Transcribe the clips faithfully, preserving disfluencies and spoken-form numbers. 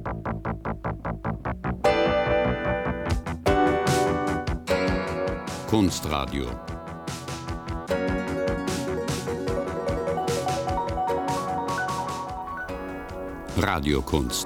Kunstradio. Radiokunst.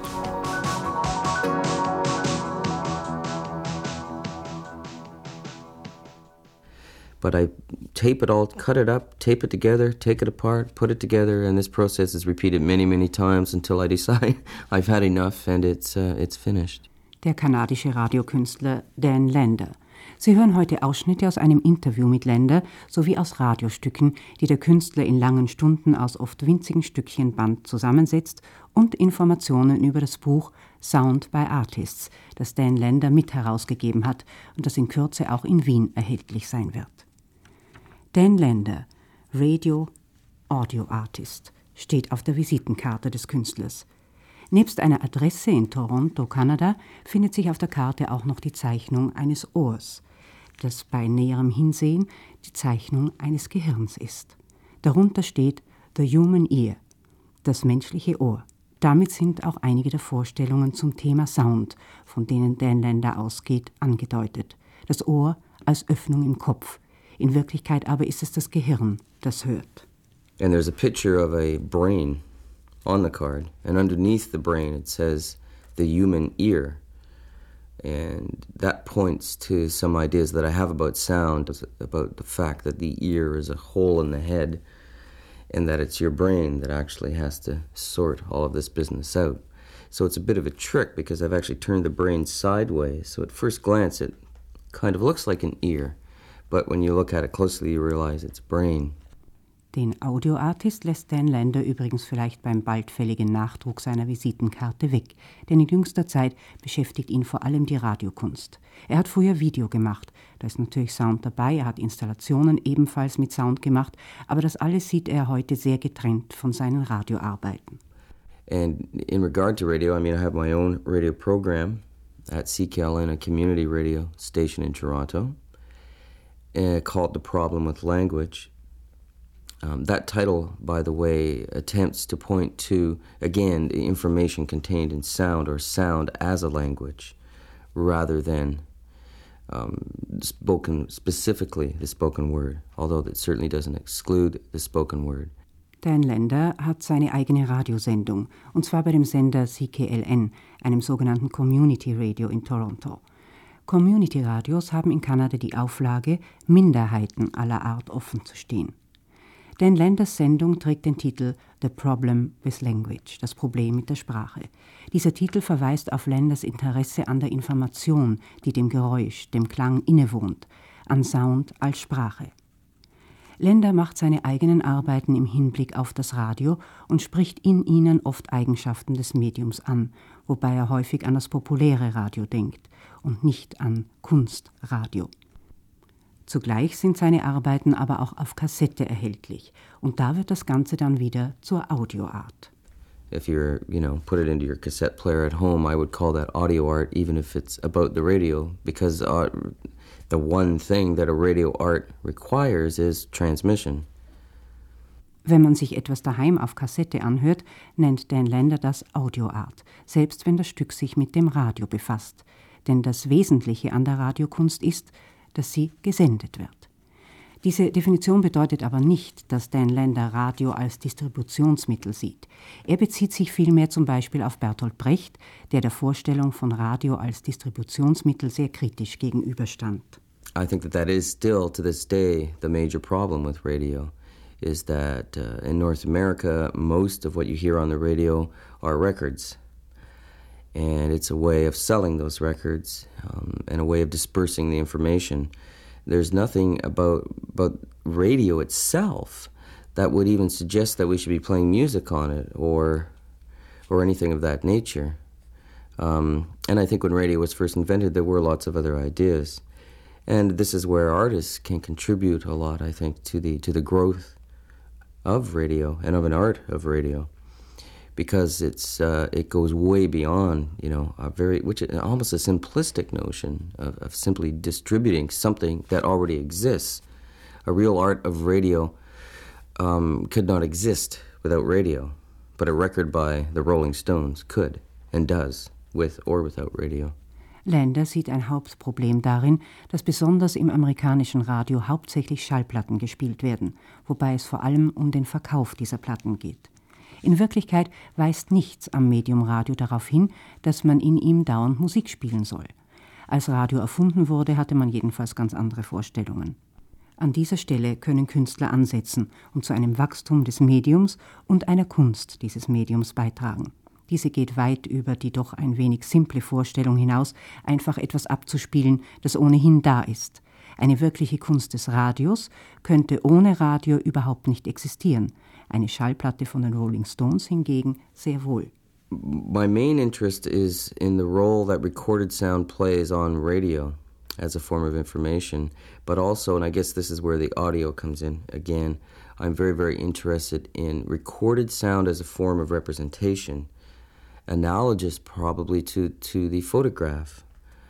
But I tape it all, cut it up, tape it together, take it apart, put it together, and this process is repeated many, many times until I decide I've had enough and it's, uh, it's finished. Der kanadische Radiokünstler Dan Lander. Sie hören heute Ausschnitte aus einem Interview mit Lander sowie aus Radiostücken, die der Künstler in langen Stunden aus oft winzigen Stückchen Band zusammensetzt, und Informationen über das Buch Sound by Artists, das Dan Lander mit herausgegeben hat und das in Kürze auch in Wien erhältlich sein wird. Dan Lander, Radio Audio Artist, steht auf der Visitenkarte des Künstlers. Nebst einer Adresse in Toronto, Kanada, findet sich auf der Karte auch noch die Zeichnung eines Ohrs, das bei näherem Hinsehen die Zeichnung eines Gehirns ist. Darunter steht The Human Ear, das menschliche Ohr. Damit sind auch einige der Vorstellungen zum Thema Sound, von denen Dan Lander ausgeht, angedeutet. Das Ohr als Öffnung im Kopf. In Wirklichkeit aber ist es das Gehirn, das hört. And there's a picture of a brain on the card, and underneath the brain it says the human ear, and that points to some ideas that I have about sound, about the fact that the ear is a hole in the head and that it's your brain that actually has to sort all of this business out. So it's a bit of a trick because I've actually turned the brain sideways, so at first glance it kind of looks like an ear, but when you look at it closely you realize it's brain. Den Audioartist lässt Dan Lander übrigens vielleicht beim baldfälligen Nachdruck seiner Visitenkarte weg, denn in jüngster Zeit beschäftigt ihn vor allem die Radiokunst. Er hat früher Video gemacht, da ist natürlich Sound dabei, er hat Installationen ebenfalls mit Sound gemacht, aber das alles sieht er heute sehr getrennt von seinen Radioarbeiten. And in regard to radio, I mean, I have my own radio program at C K L N, a community radio station in Toronto, uh, called The Problem with Language. Um, that title, by the way, attempts to point to, again, the information contained in sound or sound as a language, rather than um, spoken, specifically the spoken word, although that certainly doesn't exclude the spoken word. Dan Lander hat seine eigene Radiosendung, und zwar bei dem Sender C K L N, einem sogenannten Community Radio in Toronto. Community-Radios haben in Kanada die Auflage, Minderheiten aller Art offen zu stehen. Dan Landers Sendung trägt den Titel The Problem with Language, das Problem mit der Sprache. Dieser Titel verweist auf Landers Interesse an der Information, die dem Geräusch, dem Klang innewohnt, an Sound als Sprache. Lander macht seine eigenen Arbeiten im Hinblick auf das Radio und spricht in ihnen oft Eigenschaften des Mediums an, wobei er häufig an das populäre Radio denkt und nicht an Kunstradio. Zugleich sind seine Arbeiten aber auch auf Kassette erhältlich. Und da wird das Ganze dann wieder zur Audioart. If you're, you know, put it into your cassette player at home, I would call that audio art, even if it's about the radio, because uh, the one thing that a radio art requires is transmission. Wenn man sich etwas daheim auf Kassette anhört, nennt Dan Lander das Audioart, selbst wenn das Stück sich mit dem Radio befasst. Denn das Wesentliche an der Radiokunst ist, dass sie gesendet wird. Diese Definition bedeutet aber nicht, dass Dan Lander Radio als Distributionsmittel sieht. Er bezieht sich vielmehr zum Beispiel auf Bertolt Brecht, der der Vorstellung von Radio als Distributionsmittel sehr kritisch gegenüberstand. I think that that is still, to this day, the major problem with radio, is that uh, in North America, most of what you hear on the radio are records. And it's a way of selling those records um, and a way of dispersing the information. There's nothing about, about radio itself that would even suggest that we should be playing music on it or, or anything of that nature. Um, and I think when radio was first invented, there were lots of other ideas. And this is where artists can contribute a lot, I think, to the, to the growth of radio and of an art of radio. Because it's uh, it goes way beyond, you know, a very which is almost a simplistic notion of, of simply distributing something that already exists. A real art of radio um, could not exist without radio, but a record by the Rolling Stones could. and does, with or without radio. Lander sieht ein Hauptproblem darin, dass besonders im amerikanischen Radio hauptsächlich Schallplatten gespielt werden, wobei es vor allem um den Verkauf dieser Platten geht. In Wirklichkeit weist nichts am Medium Radio darauf hin, dass man in ihm dauernd Musik spielen soll. Als Radio erfunden wurde, hatte man jedenfalls ganz andere Vorstellungen. An dieser Stelle können Künstler ansetzen und zu einem Wachstum des Mediums und einer Kunst dieses Mediums beitragen. Diese geht weit über die doch ein wenig simple Vorstellung hinaus, einfach etwas abzuspielen, das ohnehin da ist. Eine wirkliche Kunst des Radios könnte ohne Radio überhaupt nicht existieren. Eine Schallplatte von den Rolling Stones hingegen sehr wohl. My main interest is in the role that recorded sound plays on radio as a form of information, but also, and I guess this is where the audio comes in again, I'm very, very interested in recorded sound as a form of representation, analogous probably to, to the photograph.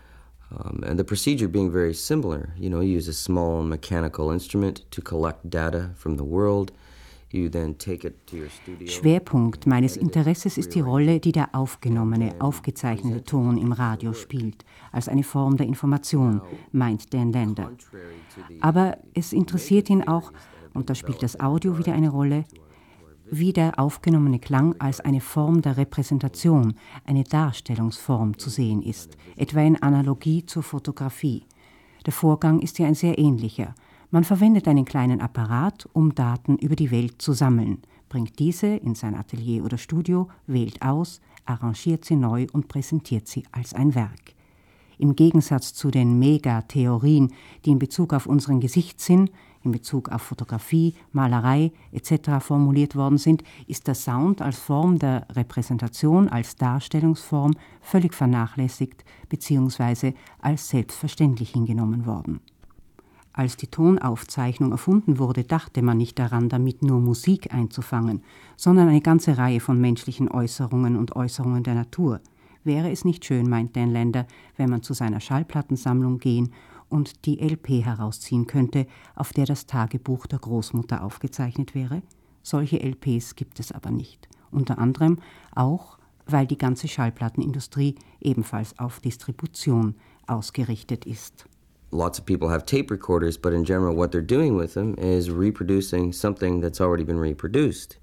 Um, and the procedure being very similar. You know, you use a small mechanical instrument to collect data from the world. You then take it to your studio. Schwerpunkt meines Interesses ist die Rolle, die der aufgenommene, aufgezeichnete Ton im Radio spielt, als eine Form der Information, meint Dan Lander. Aber es interessiert ihn auch, und da spielt das Audio wieder eine Rolle, wie der aufgenommene Klang als eine Form der Repräsentation, eine Darstellungsform zu sehen ist, etwa in Analogie zur Fotografie. Der Vorgang ist ja ein sehr ähnlicher. Man verwendet einen kleinen Apparat, um Daten über die Welt zu sammeln, bringt diese in sein Atelier oder Studio, wählt aus, arrangiert sie neu und präsentiert sie als ein Werk. Im Gegensatz zu den Megatheorien, die in Bezug auf unseren Gesichtssinn, in Bezug auf Fotografie, Malerei et cetera formuliert worden sind, ist der Sound als Form der Repräsentation, als Darstellungsform völlig vernachlässigt bzw. als selbstverständlich hingenommen worden. Als die Tonaufzeichnung erfunden wurde, dachte man nicht daran, damit nur Musik einzufangen, sondern eine ganze Reihe von menschlichen Äußerungen und Äußerungen der Natur. Wäre es nicht schön, meint Dan Lander, wenn man zu seiner Schallplattensammlung gehen und die L P herausziehen könnte, auf der das Tagebuch der Großmutter aufgezeichnet wäre? Solche L Ps gibt es aber nicht. Unter anderem auch, weil die ganze Schallplattenindustrie ebenfalls auf Distribution ausgerichtet ist. Lots of people have tape recorders, but in general what they're doing with them is reproducing something that's already been reproduced.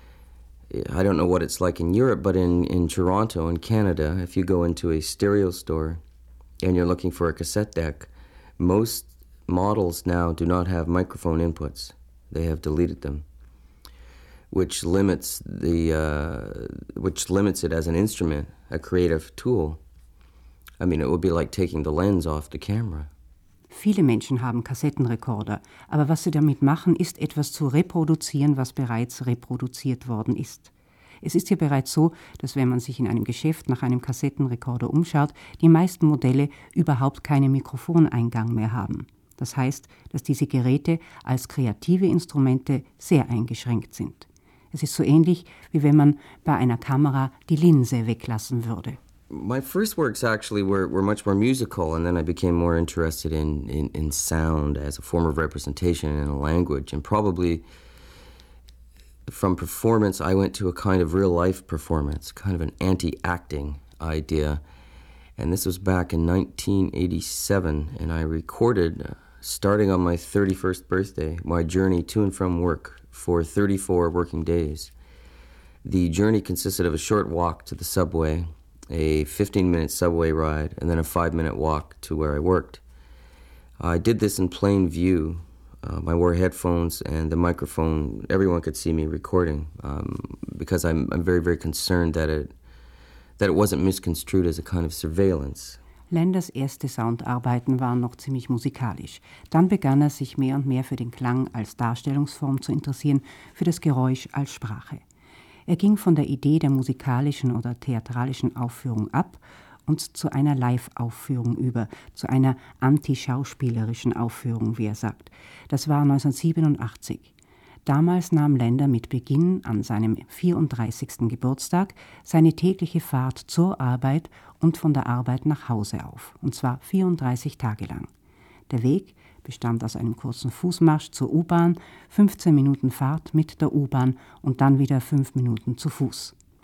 I don't know what it's like in Europe, but in, in Toronto, in Canada, if you go into a stereo store and you're looking for a cassette deck, most models now do not have microphone inputs. They have deleted them, which limits the uh, which limits it as an instrument, a creative tool. I mean, it would be like taking the lens off the camera. Viele Menschen haben Kassettenrekorder, aber was sie damit machen, ist etwas zu reproduzieren, was bereits reproduziert worden ist. Es ist ja bereits so, dass wenn man sich in einem Geschäft nach einem Kassettenrekorder umschaut, die meisten Modelle überhaupt keinen Mikrofoneingang mehr haben. Das heißt, dass diese Geräte als kreative Instrumente sehr eingeschränkt sind. Es ist so ähnlich, wie wenn man bei einer Kamera die Linse weglassen würde. My first works actually were, were much more musical, and then I became more interested in, in, in sound as a form of representation in a language. And probably from performance, I went to a kind of real-life performance, kind of an anti-acting idea. And this was back in nineteen eighty-seven, and I recorded, uh, starting on my thirty-first birthday, my journey to and from work for thirty-four working days. The journey consisted of a short walk to the subway, a fifteen-minute subway ride, and then a five-minute walk to where I worked. I did this in plain view. Um, I wore headphones and the microphone. Everyone could see me recording um, because I'm, I'm very, very concerned that it, that it wasn't misconstrued as a kind of surveillance. Landers erste Soundarbeiten waren noch ziemlich musikalisch. Dann begann er sich mehr und mehr für den Klang als Darstellungsform zu interessieren, für das Geräusch als Sprache. Er ging von der Idee der musikalischen oder theatralischen Aufführung ab und zu einer Live-Aufführung über, zu einer antischauspielerischen Aufführung, wie er sagt. Das war neunzehnhundertsiebenundachtzig. Damals nahm Lander mit Beginn an seinem vierunddreißigsten Geburtstag seine tägliche Fahrt zur Arbeit und von der Arbeit nach Hause auf, und zwar vierunddreißig Tage lang. Der Weg bestand aus einem kurzen Fußmarsch zur U-Bahn, fünfzehn Minuten Fahrt mit der U-Bahn und dann wieder fünf Minuten zu Fuß.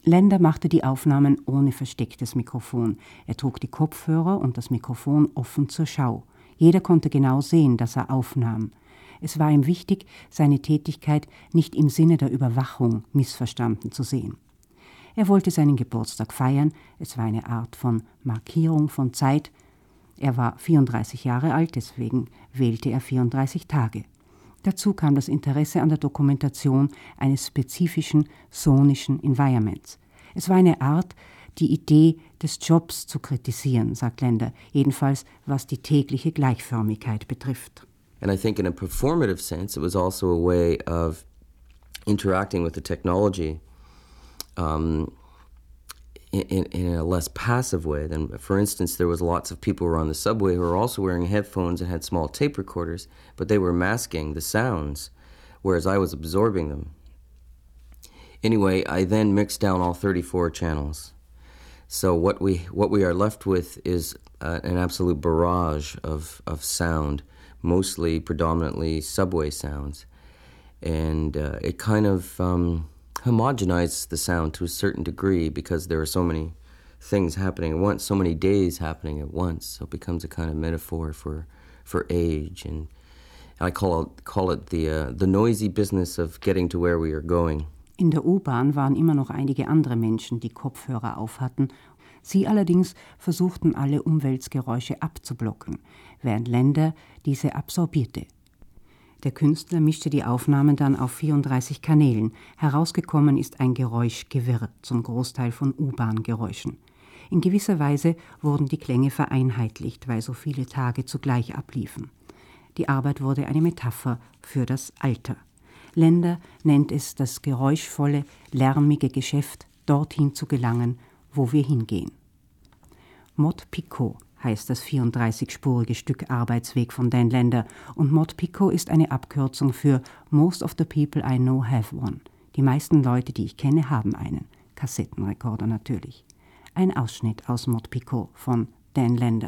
Länder machte die Aufnahmen ohne verstecktes Mikrofon. Er trug die Kopfhörer und das Mikrofon offen zur Schau. Jeder konnte genau sehen, dass er aufnahm. Es war ihm wichtig, seine Tätigkeit nicht im Sinne der Überwachung missverstanden zu sehen. Er wollte seinen Geburtstag feiern, es war eine Art von Markierung von Zeit. Er war vierunddreißig Jahre alt, deswegen wählte er vierunddreißig Tage. Dazu kam das Interesse an der Dokumentation eines spezifischen sonischen Environments. Es war eine Art, die Idee des Jobs zu kritisieren, sagt Länder, jedenfalls was die tägliche Gleichförmigkeit betrifft. And I think in a performative sense, it was also a way of interacting with the technology um, in, in a less passive way. Than, for instance, there was lots of people who were on the subway who were also wearing headphones and had small tape recorders, but they were masking the sounds, whereas I was absorbing them. Anyway, I then mixed down all thirty-four channels. So what we what we are left with is uh, an absolute barrage of, of sound, mostly predominantly subway sounds. And uh, it kind of um, homogenizes the sound to a certain degree because there are so many things happening at once, so many days happening at once. So it becomes a kind of metaphor for for age. And I call it, call it the, uh, the noisy business of getting to where we are going. In der U-Bahn waren immer noch einige andere Menschen, die Kopfhörer aufhatten. Sie allerdings versuchten alle Umweltgeräusche abzublocken, während Länder diese absorbierte. Der Künstler mischte die Aufnahmen dann auf vierunddreißig Kanälen. Herausgekommen ist ein Geräuschgewirr, zum Großteil von U-Bahn-Geräuschen. In gewisser Weise wurden die Klänge vereinheitlicht, weil so viele Tage zugleich abliefen. Die Arbeit wurde eine Metapher für das Alter. Länder nennt es das geräuschvolle, lärmige Geschäft, dorthin zu gelangen, wo wir hingehen. Mode Picot heißt das vierunddreißigspurige Stück Arbeitsweg von Dan Länder und Mode Picot ist eine Abkürzung für Most of the people I know have one. Die meisten Leute, die ich kenne, haben einen. Kassettenrekorder natürlich. Ein Ausschnitt aus Mode Picot von Dan Länder.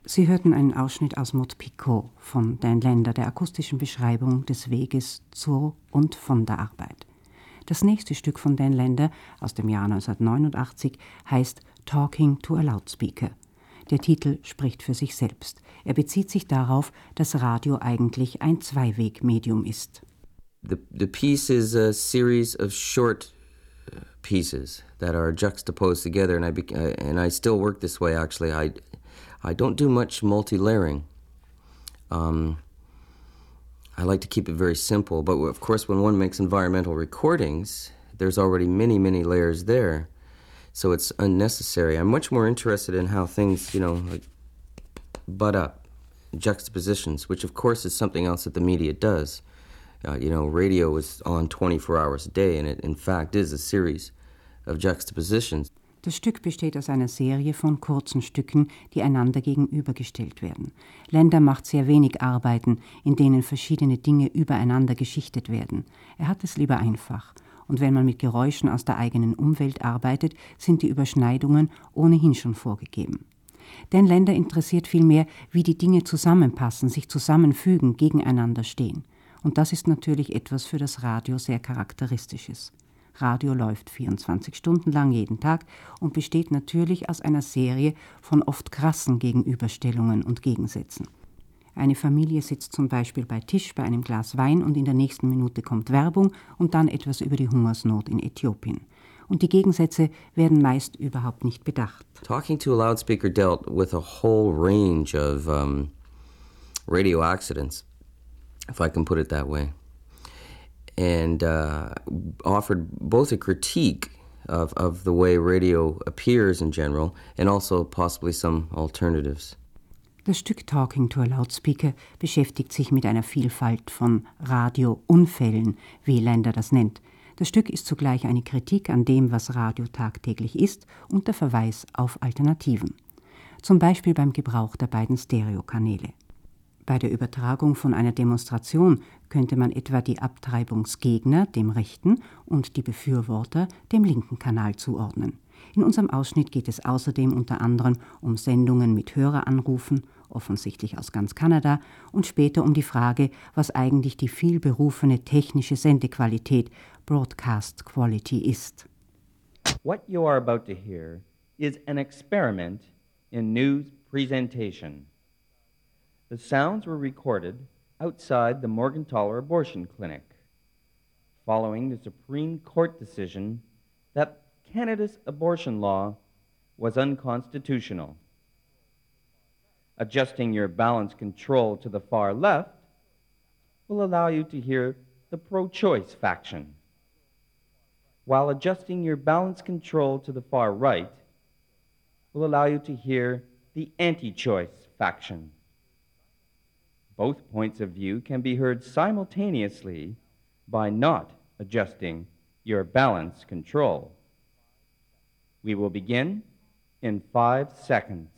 Sie hörten einen Ausschnitt aus Mot Picot von Dan Lender, der akustischen Beschreibung des Weges zur und von der Arbeit. Das nächste Stück von Dan Lender aus dem Jahr neunzehnhundertneunundachtzig heißt Talking to a Loudspeaker. Der Titel spricht für sich selbst. Er bezieht sich darauf, dass Radio eigentlich ein Zweiwegmedium ist. The, the piece is a series of short pieces that are juxtaposed together, and I be, and I still work this way. Actually, I I don't do much multi-layering. Um, I like to keep it very simple, but of course, when one makes environmental recordings, there's already many, many layers there, so it's unnecessary. I'm much more interested in how things, you know, like butt up, juxtapositions, which of course is something else that the media does. Uh, you know, radio is on twenty-four hours a day, and it in fact is a series of juxtapositions. Das Stück besteht aus einer Serie von kurzen Stücken, die einander gegenübergestellt werden. Lender macht sehr wenig Arbeiten, in denen verschiedene Dinge übereinander geschichtet werden. Er hat es lieber einfach. Und wenn man mit Geräuschen aus der eigenen Umwelt arbeitet, sind die Überschneidungen ohnehin schon vorgegeben. Dan Lender interessiert vielmehr, wie die Dinge zusammenpassen, sich zusammenfügen, gegeneinander stehen. Und das ist natürlich etwas für das Radio sehr Charakteristisches. Radio läuft vierundzwanzig Stunden lang jeden Tag und besteht natürlich aus einer Serie von oft krassen Gegenüberstellungen und Gegensätzen. Eine Familie sitzt zum Beispiel bei Tisch bei einem Glas Wein und in der nächsten Minute kommt Werbung und dann etwas über die Hungersnot in Äthiopien. Und die Gegensätze werden meist überhaupt nicht bedacht. Talking to a Loudspeaker dealt with a whole range of um, radio accidents, if I can put it that way, and uh, offered both a critique of, of the way radio appears in general and also possibly some alternatives. Das Stück Talking to a Loudspeaker beschäftigt sich mit einer Vielfalt von Radiounfällen, wie Lender das nennt. Das Stück ist zugleich eine Kritik an dem, was Radio tagtäglich ist, und der Verweis auf Alternativen. Zum Beispiel beim Gebrauch der beiden Stereokanäle. Bei der Übertragung von einer Demonstration könnte man etwa die Abtreibungsgegner dem rechten und die Befürworter dem linken Kanal zuordnen. In unserem Ausschnitt geht es außerdem unter anderem um Sendungen mit Höreranrufen, offensichtlich aus ganz Kanada, und später um die Frage, was eigentlich die vielberufene technische Sendequalität, Broadcast Quality, ist. What you are about to hear is an experiment in news presentation. The sounds were recorded outside the Morgentaler abortion clinic, following the Supreme Court decision that Canada's abortion law was unconstitutional. Adjusting your balance control to the far left will allow you to hear the pro-choice faction, while adjusting your balance control to the far right will allow you to hear the anti-choice faction. Both points of view can be heard simultaneously by not adjusting your balance control. We will begin in five seconds.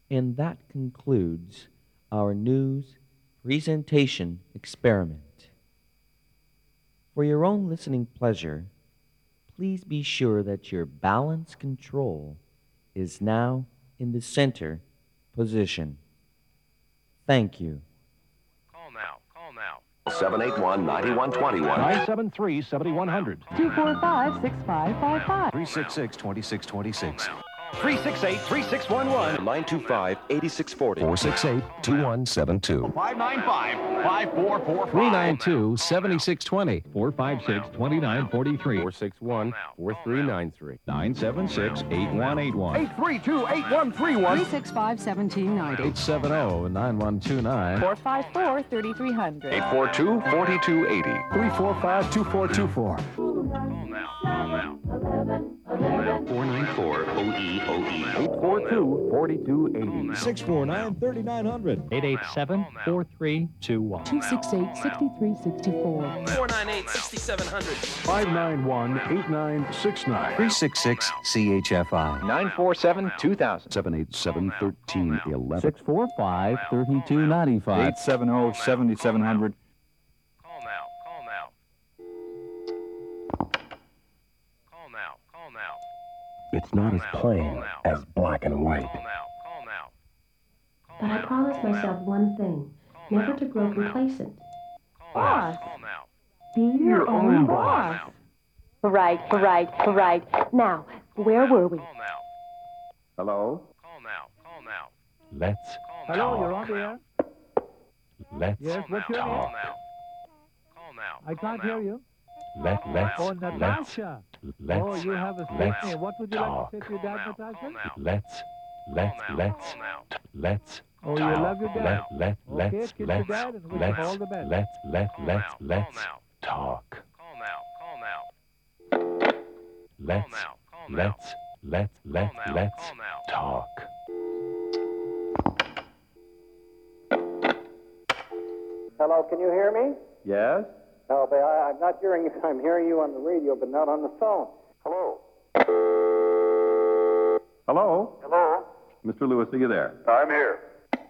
And that concludes our news presentation experiment. For your own listening pleasure, please be sure that your balance control is now in the center position. Thank you. Call now. Call now. seven eight one, nine one two one. nine seven three, seven one zero zero. two four five, six five five five. three six six, two six two six. three six eight, three six one one. nine two five, eight six four zero. four six eight, two one seven two. five nine five, five four four five. three nine two, seven six two zero. four five six, two nine four three. four six one, four three nine three. nine seven six, eight one eight one. eight three two, eight one three one. three six five, one seven nine zero. eight seven zero, nine one two nine. four five four, three three zero zero. eight four two, four two eight zero. three four five, two four two four. Call now. Call now. four nine four, O E O E. eight four two, four two eight zero. six four nine, three nine zero zero. eight eight seven, four three two one. two six eight, six three six four. four nine eight, six seven zero zero. five nine one, eight nine six nine. three six six, C H F I. nine four seven, two thousand. seven eight seven, one three one one. six four five, three two nine five. eight seven zero, seven seven zero zero. Call now. Call now. Call now. Call now. It's not as plain as black and white. Call now. Call now. But I promised myself one thing, never to grow complacent. Boss. Call now. Be your own boss. Right, right, right. Now, where were we? Call now. Hello? Call now. Call now. Let's Call now. Hello, you're on the air? let's Yes, what's Call your now. name? Call now. Call now. I can't hear you. let let's Oh, let's Natasha. let's Oh, you have a let's sweet name. What would you like talk. to say to your dad, Call now. Natasha? Call now. let's let's Call now. let's Call now. let's Oh, you talk. love your dad? Let let Okay, let's kiss your let's dad and wish him let's all the best. let's let Call let's now. let's Call now. talk. Call now. Call now. Let's now. Call now. let's let's let's now. let's Call now. talk. Hello, can you hear me? Yes? No, but I, I'm not hearing you. I'm hearing you on the radio, but not on the phone. Hello? Hello? Hello? Mister Lewis, are you there? I'm here.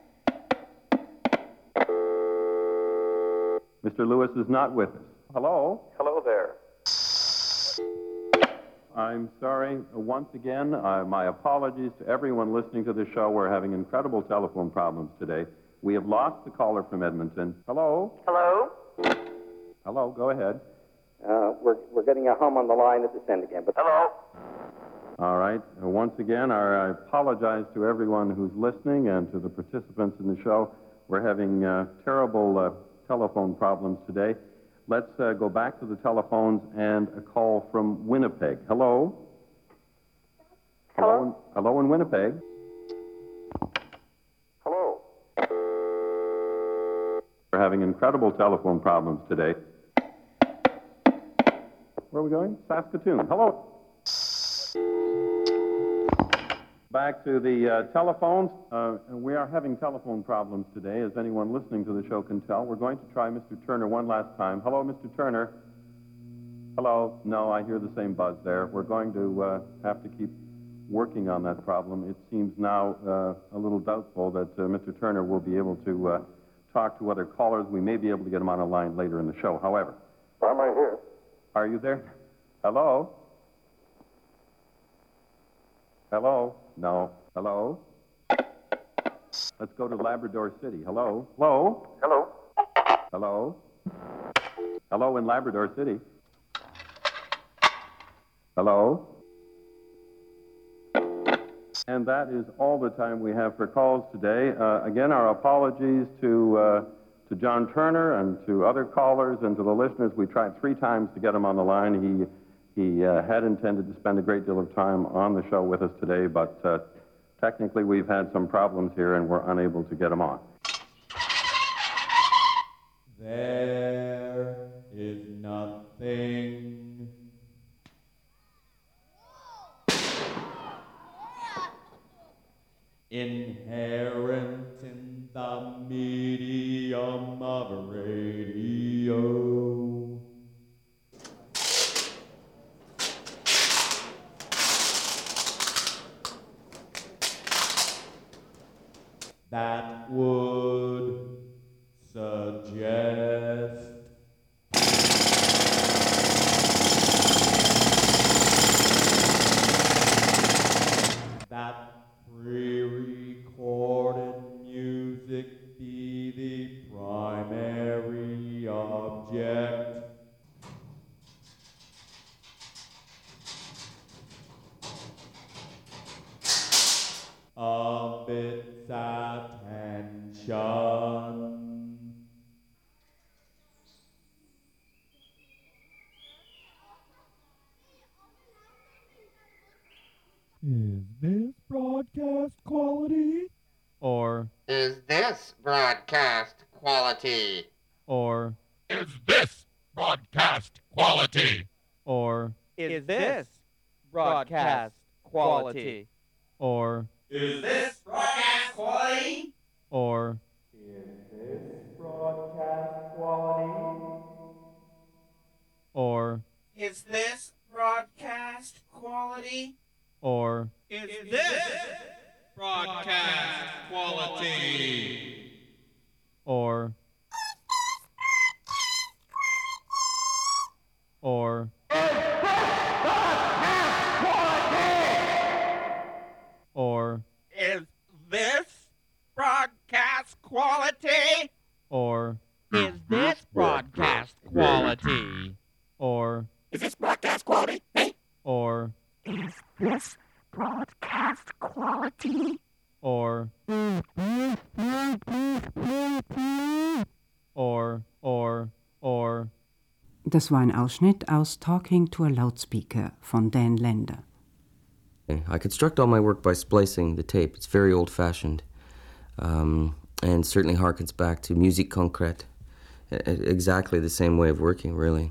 Mister Lewis is not with us. Hello? Hello there. I'm sorry. Uh, Once again, uh, my apologies to everyone listening to this show. We're having incredible telephone problems today. We have lost the caller from Edmonton. Hello? Hello? Hello, go ahead. Uh, we're, we're getting a hum on the line at this end again, but hello? All right. Uh, once again, our, I apologize to everyone who's listening and to the participants in the show. We're having uh, terrible uh, telephone problems today. Let's uh, go back to the telephones and a call from Winnipeg. Hello? Hello? in, hello in Winnipeg. Hello? We're having incredible telephone problems today. Where are we going? Saskatoon. Hello? Back to the uh, telephones. Uh, we are having telephone problems today, as anyone listening to the show can tell. We're going to try Mister Turner one last time. Hello, Mister Turner. Hello. No, I hear the same buzz there. We're going to uh, have to keep working on that problem. It seems now uh, a little doubtful that uh, Mister Turner will be able to uh, talk to other callers. We may be able to get him on a line later in the show. However, I'm right here. are you there? Hello? Hello? No. Hello? Let's go to Labrador City. Hello? Hello? Hello? Hello? Hello in Labrador City. Hello? And that is all the time we have for calls today. Uh, again, our apologies to uh, to John Turner and to other callers and to the listeners. We tried three times to get him on the line. He he uh, had intended to spend a great deal of time on the show with us today, but uh, technically we've had some problems here and we're unable to get him on. There is nothing inherent in the medium of radio. West. That pre-recorded music be the primary object. Of its attention. Is this broadcast quality? Or Is this broadcast quality? or Is this broadcast quality? or Is this broadcast quality? or Is this broadcast quality? or Is this broadcast quality? or Is this broadcast quality? or Is this broadcast quality? or or or Is this broadcast quality? or Is this broadcast quality? or Is this broadcast quality? Hey? or Is this broadcast quality? or or or or Das war ein Ausschnitt aus Talking to a Loudspeaker von Dan Lender. I construct all my work by splicing the tape. It's very old-fashioned, um, and certainly harkens back to musique concrète. Exactly the same way of working, really.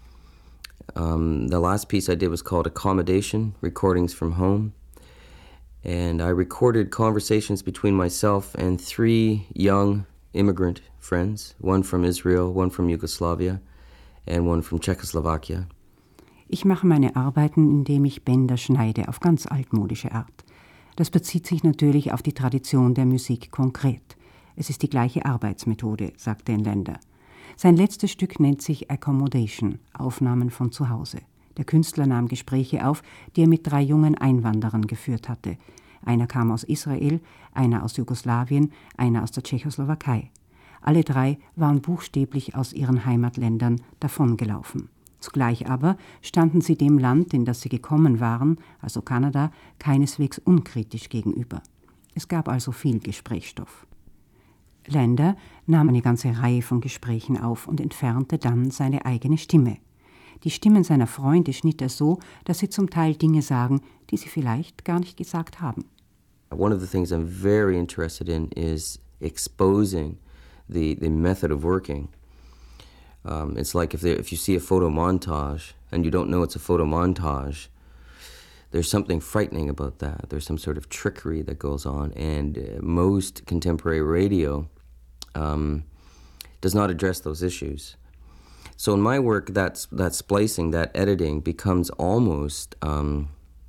Um, the last piece I did was called Accommodation, Recordings from Home. And I recorded conversations between myself and three young immigrant friends, one from Israel, one from Yugoslavia, and one from Czechoslovakia. Ich mache meine Arbeiten, indem ich Bänder schneide, auf ganz altmodische Art. Das bezieht sich natürlich auf die Tradition der Musik konkret. Es ist die gleiche Arbeitsmethode, sagt Dan Lender. Sein letztes Stück nennt sich Accommodation, Aufnahmen von zu Hause. Der Künstler nahm Gespräche auf, die er mit drei jungen Einwanderern geführt hatte. Einer kam aus Israel, einer aus Jugoslawien, einer aus der Tschechoslowakei. Alle drei waren buchstäblich aus ihren Heimatländern davongelaufen. Zugleich aber standen sie dem Land, in das sie gekommen waren, also Kanada, keineswegs unkritisch gegenüber. Es gab also viel Gesprächsstoff. Lender nahm eine ganze Reihe von Gesprächen auf und entfernte dann seine eigene Stimme. Die Stimmen seiner Freunde schnitt er so, dass sie zum Teil Dinge sagen, die sie vielleicht gar nicht gesagt haben. One of the things I'm very interested in is exposing the, the method of working. Um, it's like if, there, if you see a photo montage and you don't know it's a photo montage, there's something frightening about that. There's some sort of trickery that goes on, and uh, most contemporary radio um, does not address those issues. So in my work, that's, that splicing, that editing becomes almost um,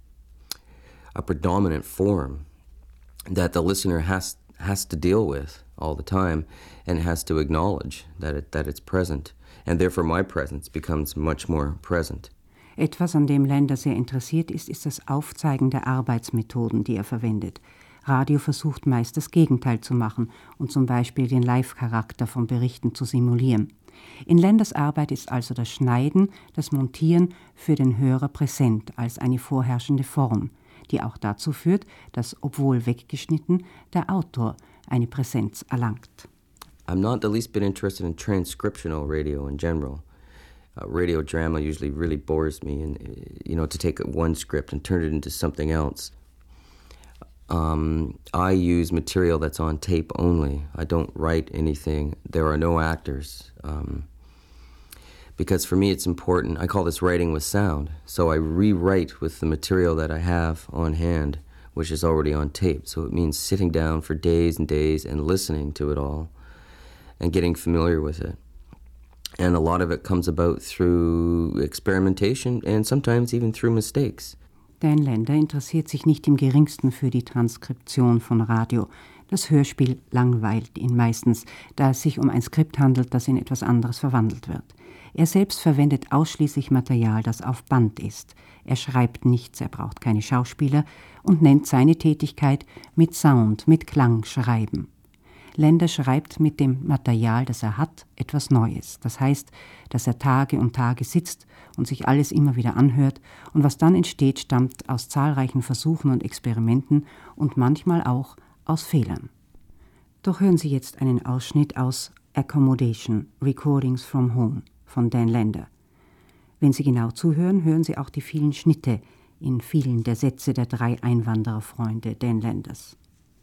a predominant form that the listener has has to deal with all the time and has to acknowledge that it, that it's present. And therefore my presence becomes much more present. Etwas, an dem Lender sehr interessiert ist, ist das Aufzeigen der Arbeitsmethoden, die er verwendet. Radio versucht meist das Gegenteil zu machen und zum Beispiel den Live-Charakter von Berichten zu simulieren. In Lenders Arbeit ist also das Schneiden, das Montieren für den Hörer präsent als eine vorherrschende Form, die auch dazu führt, dass, obwohl weggeschnitten, der Autor eine Präsenz erlangt. I'm not the least bit interested in transcriptional radio in general. Uh, radio drama usually really bores me, and you know, to take one script and turn it into something else. Um, I use material that's on tape only. I don't write anything. There are no actors. Um, because for me it's important. I call this writing with sound. So I rewrite with the material that I have on hand, which is already on tape. So it means sitting down for days and days and listening to it all and getting familiar with it. And a lot of it comes about through experimentation and sometimes even through mistakes. Dan Lender interessiert sich nicht im geringsten für die Transkription von Radio. Das Hörspiel langweilt ihn meistens, da es sich um ein Skript handelt, das in etwas anderes verwandelt wird. Er selbst verwendet ausschließlich Material, das auf Band ist. Er schreibt nichts, er braucht keine Schauspieler und nennt seine Tätigkeit mit Sound, mit Klang schreiben. Länder schreibt mit dem Material, das er hat, etwas Neues. Das heißt, dass er Tage und Tage sitzt und sich alles immer wieder anhört und was dann entsteht, stammt aus zahlreichen Versuchen und Experimenten und manchmal auch aus Fehlern. Doch hören Sie jetzt einen Ausschnitt aus Accommodation, Recordings from Home von Dan Lander. Wenn Sie genau zuhören, hören Sie auch die vielen Schnitte in vielen der Sätze der drei Einwandererfreunde Dan Landers.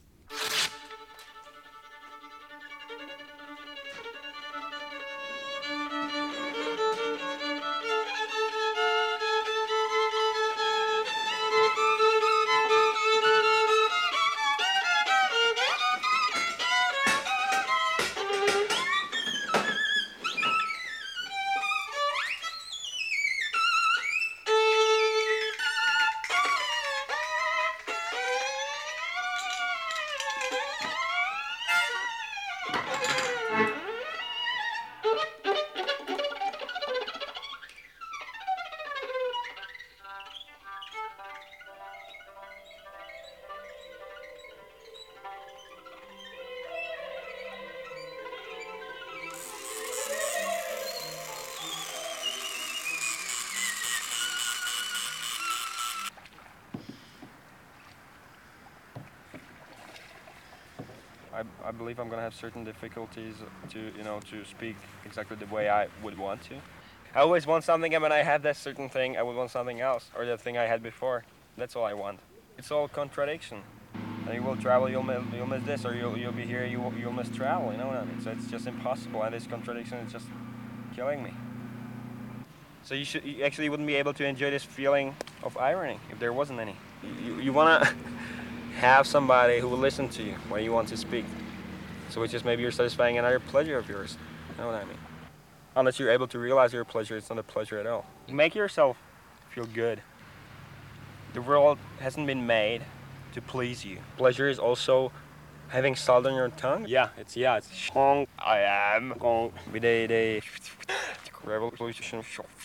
I, I believe I'm going to have certain difficulties to, you know, to speak exactly the way I would want to. I always want something, and when I have that certain thing, I would want something else, or that thing I had before. That's all I want. It's all contradiction. And you will travel, you'll miss, you'll miss this, or you'll, you'll be here, you'll, you'll miss travel, you know what I mean? So it's just impossible, and this contradiction is just killing me. So you should you actually wouldn't be able to enjoy this feeling of irony if there wasn't any. You, you want to have somebody who will listen to you when you want to speak. So it's just maybe you're satisfying another pleasure of yours. You know what I mean? Unless you're able to realize your pleasure, it's not a pleasure at all. Make yourself feel good. The world hasn't been made to please you. Pleasure is also having salt on your tongue. Yeah, it's yeah, it's Hong. I am Hong. With a the revolution.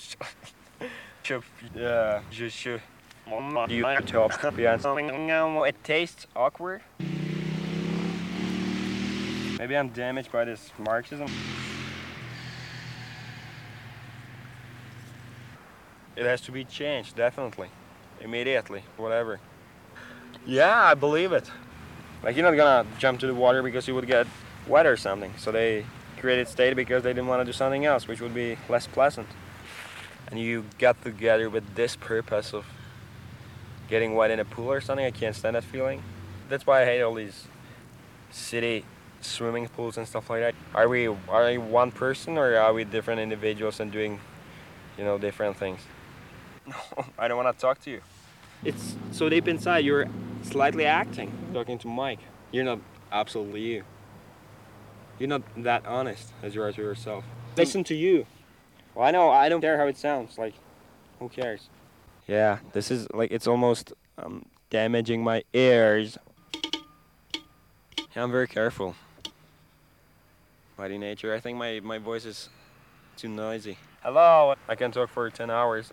Yeah, je suis. You top. Yeah, something. It tastes awkward. Maybe I'm damaged by this Marxism. It has to be changed, definitely. Immediately, whatever. Yeah, I believe it. Like, you're not gonna jump to the water because you would get wet or something. So they created state because they didn't want to do something else, which would be less pleasant. And you got together with this purpose of getting wet in a pool or something. I can't stand that feeling. That's why I hate all these city swimming pools and stuff like that. Are we are we one person, or are we different individuals and doing, you know, different things? No, I don't want to talk to you. It's so deep inside, you're slightly acting, talking to Mike. You're not absolutely you. You're not that honest as you are to yourself. Listen to you. Well, I know, I don't care how it sounds. Like, who cares? Yeah, this is like, it's almost um, damaging my ears. Yeah, I'm very careful. By nature, I think my, my voice is too noisy. Hello, I can talk for ten hours.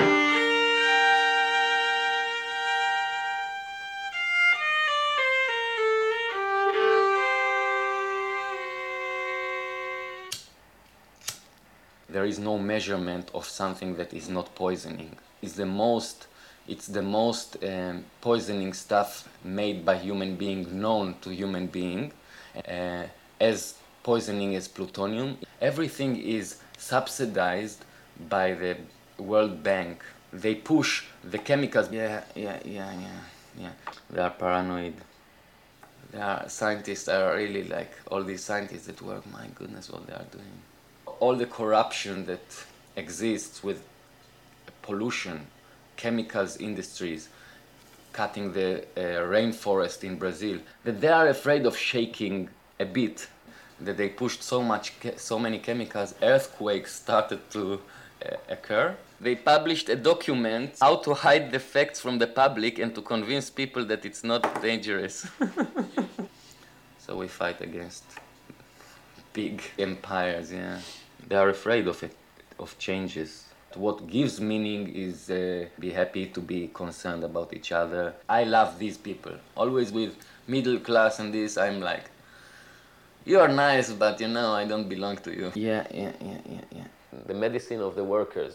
There is no measurement of something that is not poisoning. It's the most, it's the most um, poisoning stuff made by human being, known to human being, uh, as poisoning as plutonium. Everything is subsidized by the World Bank. They push the chemicals. Yeah, yeah, yeah, yeah, yeah. They are paranoid. They are scientists are really like all these scientists that work. My goodness, what they are doing. All the corruption that exists with pollution, chemicals industries, cutting the uh, rainforest in Brazil, that they are afraid of shaking a bit, that they pushed so much, so many chemicals, earthquakes started to uh, occur. They published a document how to hide the facts from the public and to convince people that it's not dangerous. So we fight against big empires, yeah. They are afraid of it, of changes. What gives meaning is uh, be happy to be concerned about each other. I love these people. Always with middle class and this, I'm like, you are nice, but you know, I don't belong to you. Yeah, yeah, yeah, yeah, yeah. The medicine of the workers.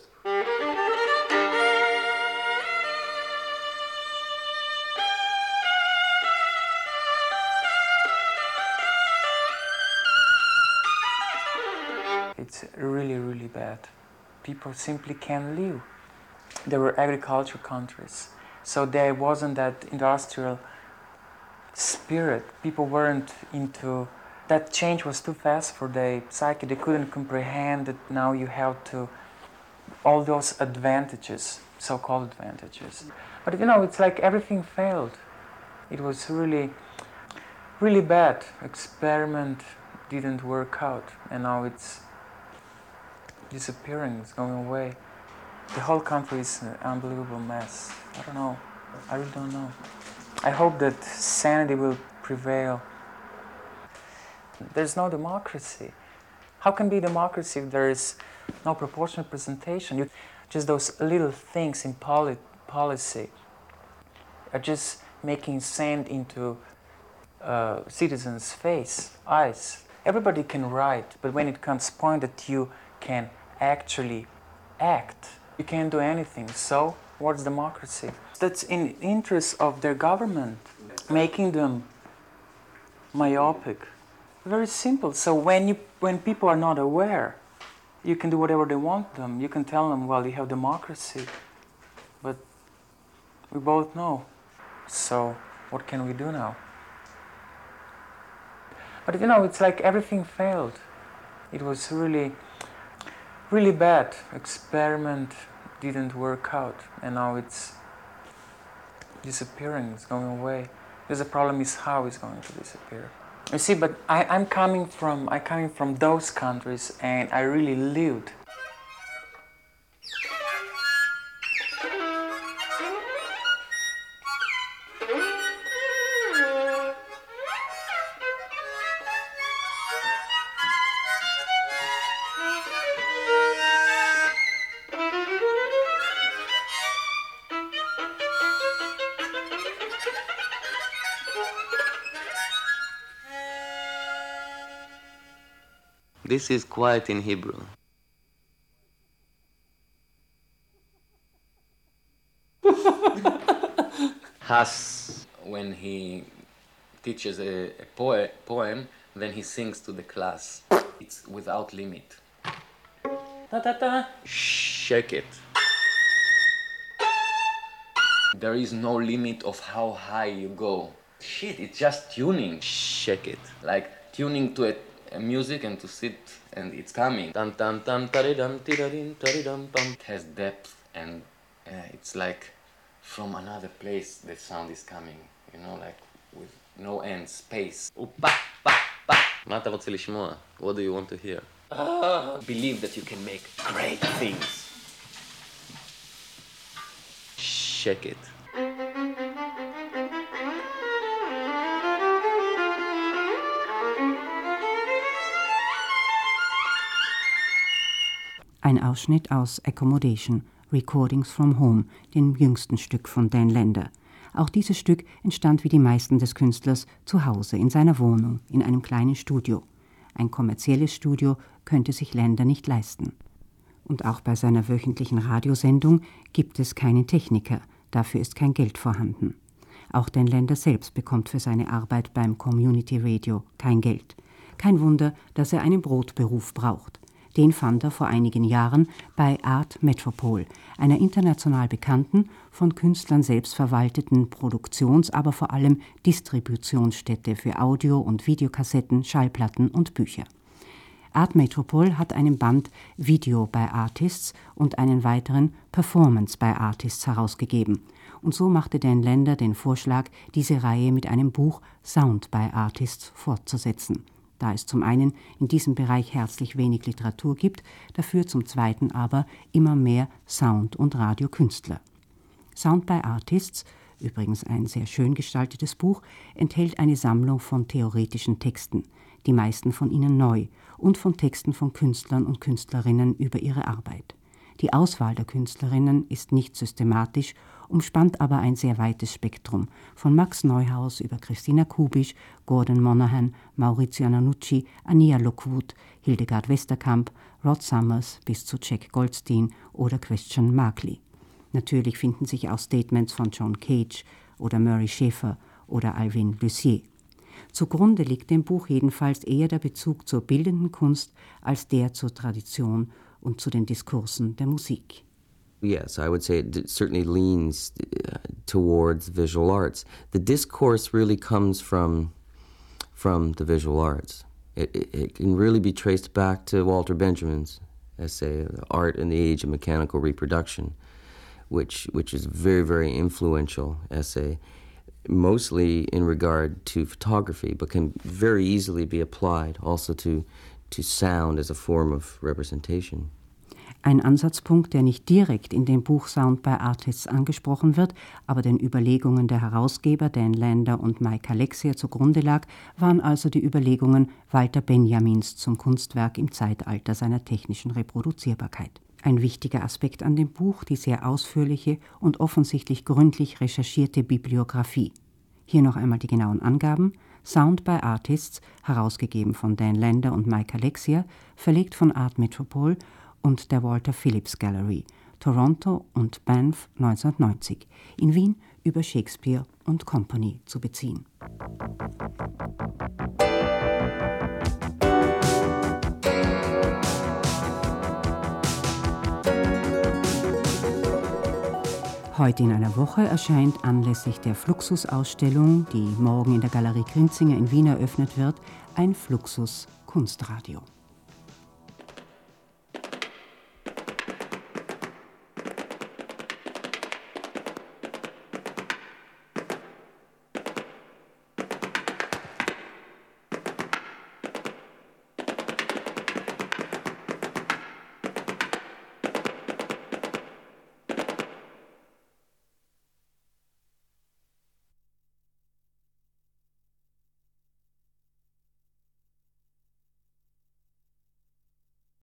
It's really, really bad. People simply can't live. There were agricultural countries, so there wasn't that industrial spirit. People weren't into, that change was too fast for their psyche. They couldn't comprehend that now you have to, all those advantages, so-called advantages. But you know, it's like everything failed. It was really, really bad. Experiment didn't work out, and now it's disappearing, it's going away. The whole country is an unbelievable mess. I don't know. I really don't know. I hope that sanity will prevail. There's no democracy. How can be democracy if there is no proportional representation? You, just those little things in poli policy are just making sand into uh, citizens' face, eyes. Everybody can write, but when it comes to the point that you can actually act, you can't do anything. So what's democracy? That's in the interest of their government, making them myopic. Very simple. So when you when people are not aware, you can do whatever they want them. You can tell them, well, you have democracy, but we both know. So what can we do now? But you know, it's like everything failed. It was really really bad. Experiment didn't work out, and now it's disappearing, it's going away. Because the problem is how it's going to disappear. You see, but I, I'm coming from I'm coming from those countries, and I really lived. This is quiet in Hebrew. Has, when he teaches a, a poe poem, then he sings to the class. It's without limit. Ta ta ta. Shake it. There is no limit of how high you go. Shit, it's just tuning. Shake it. Like tuning to a A music and to sit and it's coming. Tam tam tam taridam tiradim taridam pam. It has depth and uh, it's like from another place the sound is coming, you know, like with no end, space. Upa pa pa. מה אתה רוצה לשמוע? What do you want to hear? Ah, believe that you can make great things. Shake it. Ein Ausschnitt aus Accommodation, Recordings from Home, dem jüngsten Stück von Dan Lander. Auch dieses Stück entstand wie die meisten des Künstlers zu Hause in seiner Wohnung, in einem kleinen Studio. Ein kommerzielles Studio könnte sich Lander nicht leisten. Und auch bei seiner wöchentlichen Radiosendung gibt es keinen Techniker, dafür ist kein Geld vorhanden. Auch Dan Lander selbst bekommt für seine Arbeit beim Community Radio kein Geld. Kein Wunder, dass er einen Brotberuf braucht. Den fand er vor einigen Jahren bei Art Metropole, einer international bekannten, von Künstlern selbst verwalteten Produktions-, aber vor allem Distributionsstätte für Audio- und Videokassetten, Schallplatten und Bücher. Art Metropole hat einen Band Video by Artists und einen weiteren Performance by Artists herausgegeben. Und so machte Dan Lander den Vorschlag, diese Reihe mit einem Buch Sound by Artists fortzusetzen. Da es zum einen in diesem Bereich herzlich wenig Literatur gibt, dafür zum zweiten aber immer mehr Sound- und Radiokünstler. Sound by Artists übrigens ein sehr schön gestaltetes Buch, enthält eine Sammlung von theoretischen Texten, die meisten von ihnen neu, und von Texten von Künstlern und Künstlerinnen über ihre Arbeit. Die Auswahl der Künstlerinnen ist nicht systematisch, umspannt aber ein sehr weites Spektrum, von Max Neuhaus über Christina Kubisch, Gordon Monaghan, Maurizio Annucci, Ania Lockwood, Hildegard Westerkamp, Rod Summers bis zu Jack Goldstein oder Christian Markley. Natürlich finden sich auch Statements von John Cage oder Murray Schafer oder Alvin Lucier. Zugrunde liegt dem Buch jedenfalls eher der Bezug zur bildenden Kunst als der zur Tradition und zu den Diskursen der Musik. Yes, I would say it certainly leans uh, towards visual arts. The discourse really comes from from the visual arts. It, it, it can really be traced back to Walter Benjamin's essay, Art in the Age of Mechanical Reproduction, which which is a very, very influential essay, mostly in regard to photography, but can very easily be applied also to, to sound as a form of representation. Ein Ansatzpunkt, der nicht direkt in dem Buch Sound by Artists angesprochen wird, aber den Überlegungen der Herausgeber Dan Lander und Mike Alexia zugrunde lag, waren also die Überlegungen Walter Benjamins zum Kunstwerk im Zeitalter seiner technischen Reproduzierbarkeit. Ein wichtiger Aspekt an dem Buch, die sehr ausführliche und offensichtlich gründlich recherchierte Bibliographie. Hier noch einmal die genauen Angaben. Sound by Artists, herausgegeben von Dan Lander und Mike Alexia, verlegt von Art Metropole und der Walter Phillips Gallery, Toronto und Banff neunzehnhundertneunzig, in Wien über Shakespeare und Company zu beziehen. Heute in einer Woche erscheint anlässlich der Fluxus-Ausstellung, die morgen in der Galerie Grinzinger in Wien eröffnet wird, ein Fluxus-Kunstradio.